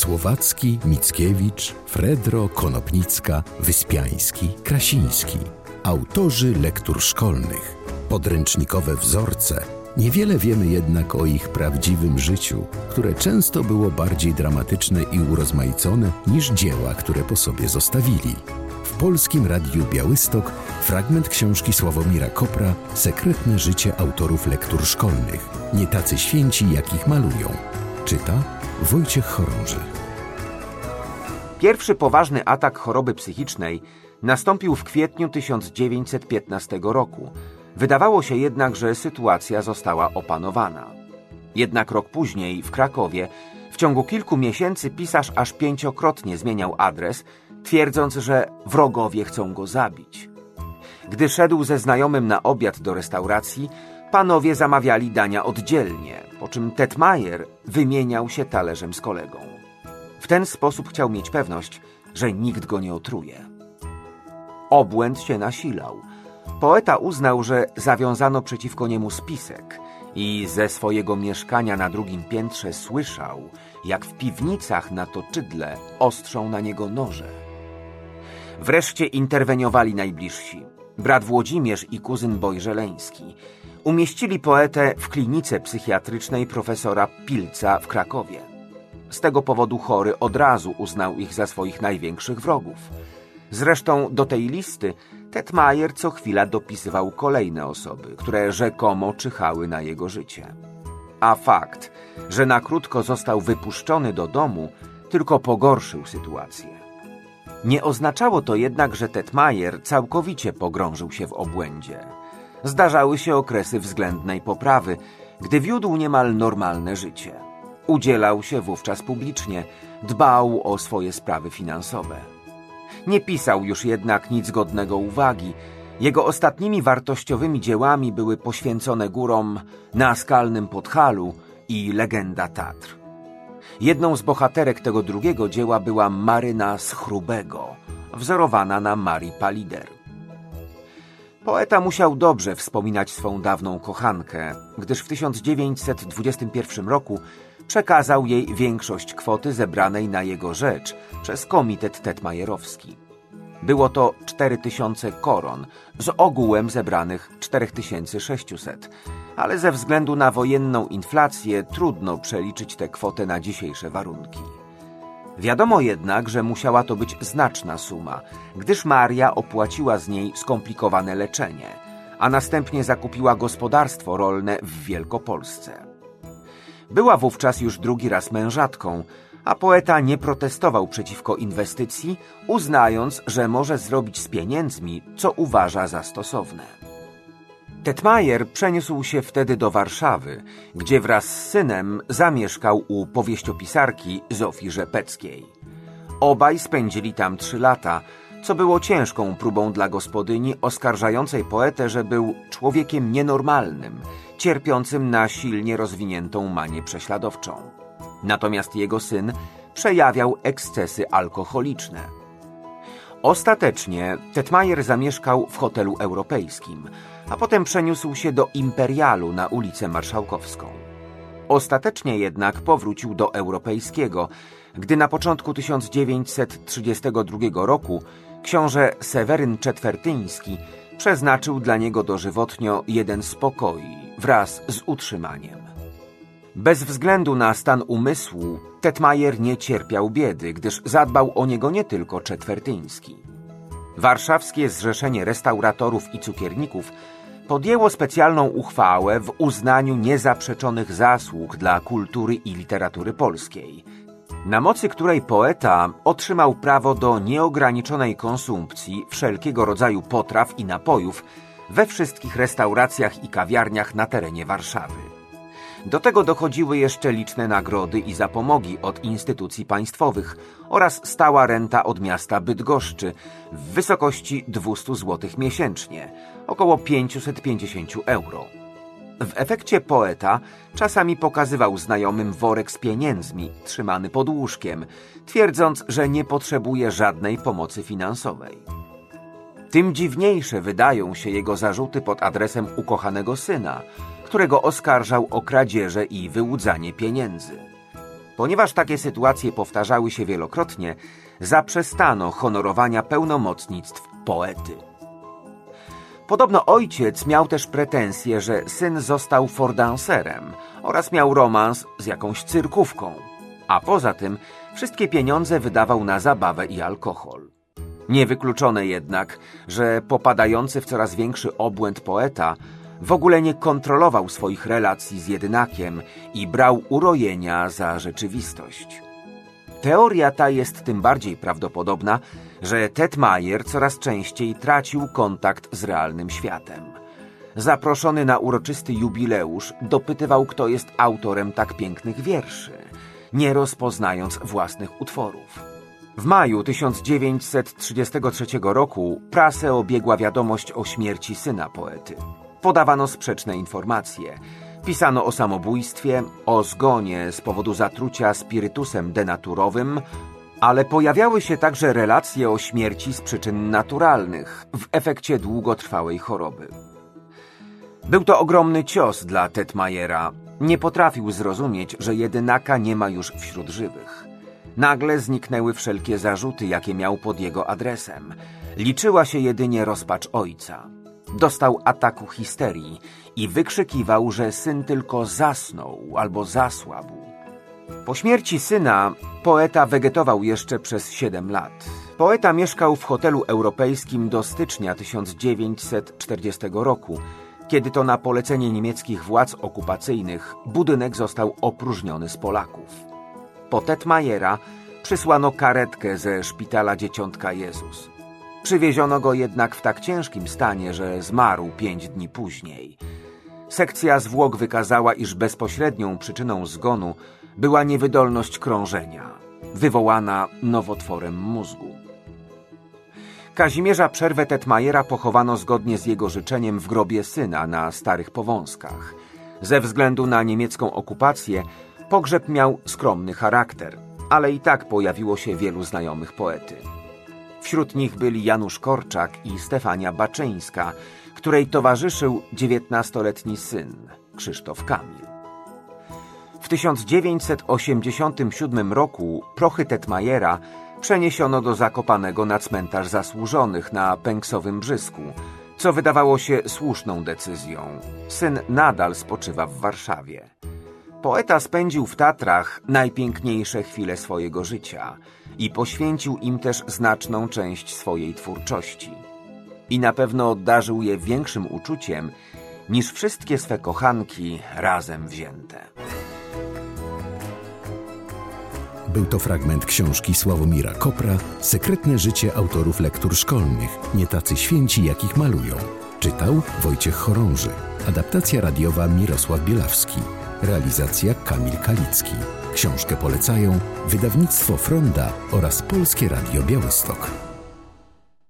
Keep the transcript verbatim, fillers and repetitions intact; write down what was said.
Słowacki, Mickiewicz, Fredro, Konopnicka, Wyspiański, Krasiński. Autorzy lektur szkolnych. Podręcznikowe wzorce. Niewiele wiemy jednak o ich prawdziwym życiu, które często było bardziej dramatyczne i urozmaicone niż dzieła, które po sobie zostawili. W Polskim Radiu Białystok fragment książki Sławomira Kopra Sekretne życie autorów lektur szkolnych. Nie tacy święci, jak ich malują. Czyta Wojciech Chorąży. Pierwszy poważny atak choroby psychicznej nastąpił w kwietniu tysiąc dziewięćset piętnastego roku. Wydawało się jednak, że sytuacja została opanowana. Jednak rok później w Krakowie w ciągu kilku miesięcy pisarz aż pięciokrotnie zmieniał adres, twierdząc, że wrogowie chcą go zabić. Gdy szedł ze znajomym na obiad do restauracji, panowie zamawiali dania oddzielnie, po czym Tetmajer wymieniał się talerzem z kolegą. W ten sposób chciał mieć pewność, że nikt go nie otruje. Obłęd się nasilał. Poeta uznał, że zawiązano przeciwko niemu spisek i ze swojego mieszkania na drugim piętrze słyszał, jak w piwnicach na Toczydle ostrzą na niego noże. Wreszcie interweniowali najbliżsi. Brat Włodzimierz i kuzyn Bojżeleński. Umieścili poetę w klinice psychiatrycznej profesora Pilca w Krakowie. Z tego powodu chory od razu uznał ich za swoich największych wrogów. Zresztą do tej listy Tetmajer co chwila dopisywał kolejne osoby, które rzekomo czyhały na jego życie. A fakt, że na krótko został wypuszczony do domu, tylko pogorszył sytuację. Nie oznaczało to jednak, że Tetmajer całkowicie pogrążył się w obłędzie. Zdarzały się okresy względnej poprawy, gdy wiódł niemal normalne życie. Udzielał się wówczas publicznie, dbał o swoje sprawy finansowe. Nie pisał już jednak nic godnego uwagi. Jego ostatnimi wartościowymi dziełami były poświęcone górom Na skalnym Podhalu i Legenda Tatr. Jedną z bohaterek tego drugiego dzieła była Maryna z Chrubego, wzorowana na Marii Palider. Poeta musiał dobrze wspominać swą dawną kochankę, gdyż w tysiąc dziewięćset dwudziestym pierwszym roku przekazał jej większość kwoty zebranej na jego rzecz przez komitet tetmajerowski. Było to cztery tysiące koron z ogółem zebranych cztery tysiące sześćset, ale ze względu na wojenną inflację trudno przeliczyć tę kwotę na dzisiejsze warunki. Wiadomo jednak, że musiała to być znaczna suma, gdyż Maria opłaciła z niej skomplikowane leczenie, a następnie zakupiła gospodarstwo rolne w Wielkopolsce. Była wówczas już drugi raz mężatką, a poeta nie protestował przeciwko inwestycji, uznając, że może zrobić z pieniędzmi, co uważa za stosowne. Tetmajer przeniósł się wtedy do Warszawy, gdzie wraz z synem zamieszkał u powieściopisarki Zofii Rzepeckiej. Obaj spędzili tam trzy lata, co było ciężką próbą dla gospodyni oskarżającej poetę, że był człowiekiem nienormalnym, cierpiącym na silnie rozwiniętą manię prześladowczą. Natomiast jego syn przejawiał ekscesy alkoholiczne. Ostatecznie Tetmajer zamieszkał w hotelu europejskim, a potem przeniósł się do Imperialu na ulicę Marszałkowską. Ostatecznie jednak powrócił do europejskiego, gdy na początku tysiąc dziewięćset trzydziestego drugiego roku książę Seweryn Czetwertyński przeznaczył dla niego dożywotnio jeden z pokoi wraz z utrzymaniem. Bez względu na stan umysłu Tetmajer nie cierpiał biedy, gdyż zadbał o niego nie tylko Czetwertyński. Warszawskie Zrzeszenie Restauratorów i Cukierników podjęło specjalną uchwałę w uznaniu niezaprzeczonych zasług dla kultury i literatury polskiej, na mocy której poeta otrzymał prawo do nieograniczonej konsumpcji wszelkiego rodzaju potraw i napojów we wszystkich restauracjach i kawiarniach na terenie Warszawy. Do tego dochodziły jeszcze liczne nagrody i zapomogi od instytucji państwowych oraz stała renta od miasta Bydgoszczy w wysokości dwieście złotych miesięcznie, około pięćset pięćdziesiąt euro. W efekcie poeta czasami pokazywał znajomym worek z pieniędzmi trzymany pod łóżkiem, twierdząc, że nie potrzebuje żadnej pomocy finansowej. Tym dziwniejsze wydają się jego zarzuty pod adresem ukochanego syna, którego oskarżał o kradzieże i wyłudzanie pieniędzy. Ponieważ takie sytuacje powtarzały się wielokrotnie, zaprzestano honorowania pełnomocnictw poety. Podobno ojciec miał też pretensje, że syn został fordanserem oraz miał romans z jakąś cyrkówką, a poza tym wszystkie pieniądze wydawał na zabawę i alkohol. Niewykluczone jednak, że popadający w coraz większy obłęd poeta w ogóle nie kontrolował swoich relacji z jedynakiem i brał urojenia za rzeczywistość. Teoria ta jest tym bardziej prawdopodobna, że Tetmajer coraz częściej tracił kontakt z realnym światem. Zaproszony na uroczysty jubileusz, dopytywał, kto jest autorem tak pięknych wierszy, nie rozpoznając własnych utworów. W maju tysiąc dziewięćset trzydziestego trzeciego roku prasę obiegła wiadomość o śmierci syna poety. Podawano sprzeczne informacje. Pisano o samobójstwie, o zgonie z powodu zatrucia spirytusem denaturowym, ale pojawiały się także relacje o śmierci z przyczyn naturalnych w efekcie długotrwałej choroby. Był to ogromny cios dla Tetmajera. Nie potrafił zrozumieć, że jedynaka nie ma już wśród żywych. Nagle zniknęły wszelkie zarzuty, jakie miał pod jego adresem. Liczyła się jedynie rozpacz ojca. Dostał ataku histerii i wykrzykiwał, że syn tylko zasnął albo zasłabł. Po śmierci syna poeta wegetował jeszcze przez siedem lat. Poeta mieszkał w hotelu europejskim do stycznia tysiąc dziewięćset czterdziestego roku, kiedy to na polecenie niemieckich władz okupacyjnych budynek został opróżniony z Polaków. Po Tetmajera przysłano karetkę ze szpitala Dzieciątka Jezus. Przywieziono go jednak w tak ciężkim stanie, że zmarł pięć dni później. Sekcja zwłok wykazała, iż bezpośrednią przyczyną zgonu była niewydolność krążenia, wywołana nowotworem mózgu. Kazimierza Przerwę Tetmajera pochowano zgodnie z jego życzeniem w grobie syna na Starych Powązkach. Ze względu na niemiecką okupację pogrzeb miał skromny charakter, ale i tak pojawiło się wielu znajomych poety. Wśród nich byli Janusz Korczak i Stefania Baczyńska, której towarzyszył dziewiętnastoletni syn, Krzysztof Kamil. W tysiąc dziewięćset osiemdziesiątym siódmym roku prochy Tetmajera przeniesiono do Zakopanego na cmentarz zasłużonych na Pęksowym Brzysku, co wydawało się słuszną decyzją. Syn nadal spoczywa w Warszawie. Poeta spędził w Tatrach najpiękniejsze chwile swojego życia i poświęcił im też znaczną część swojej twórczości. I na pewno obdarzył je większym uczuciem niż wszystkie swe kochanki razem wzięte. Był to fragment książki Sławomira Kopra „Sekretne życie autorów lektur szkolnych, nie tacy święci, jakich malują”. Czytał Wojciech Chorąży. Adaptacja radiowa Mirosław Bielawski. Realizacja Kamil Kalicki. Książkę polecają wydawnictwo Fronda oraz Polskie Radio Białystok.